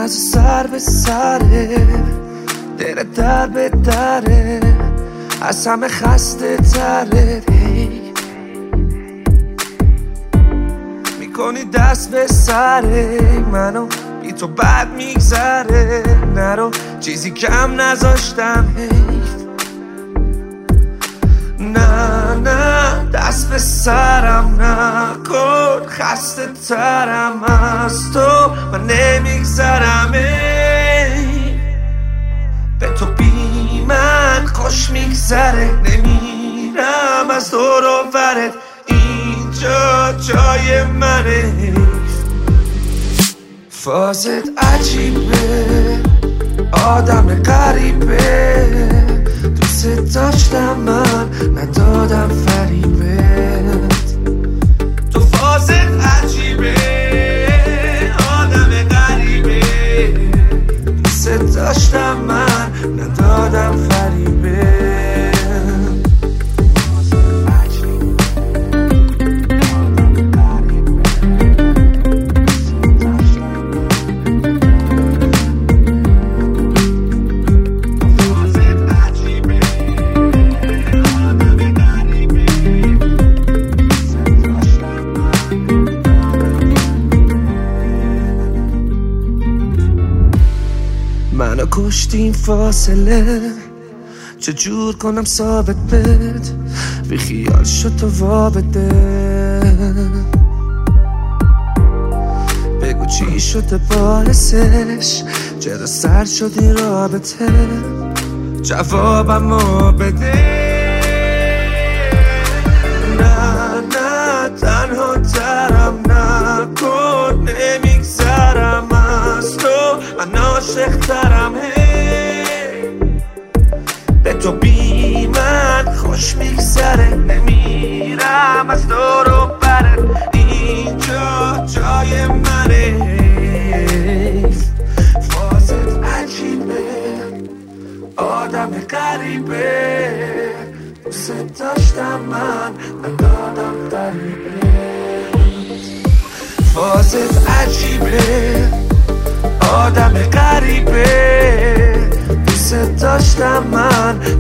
از سر به سره، دل در به دره، از همه خسته تره. میکنی دست به سره منو، بی تو بد میگذره. نرو چیزی کم نذاشتم حیف. نه نه دست به سرم نکن، خسته ترم از تو من نمیگذرم. به تو بی من خوش میگذره، نمیرم از دور و برت، اینجا جای منه. فازت عجیبه، آدم غریبه، دوست داشتم من ندادم فریبت. تو فازت عجیبه، آدم غریبه، دوست داشتم من ندادم فریبت. منو کشتیم فاصله، چجور کنم ثابت بد، بی خیال شد تو وابده. بگو چی شده باعثش، چرا سر شد این رابطه، جوابمو بده. نه نه تنها ترم نکن، نمیگذرم از تو من عاشق ترم. به تو بی من خوش میگذره، نمیرم از دور و برت، اینجا جای منه. فازت عجیبه، آدم غریبه، دوست داشتم من ندادم فریبت. فازت عجیبه، آدم غریبه، دوست داشتم من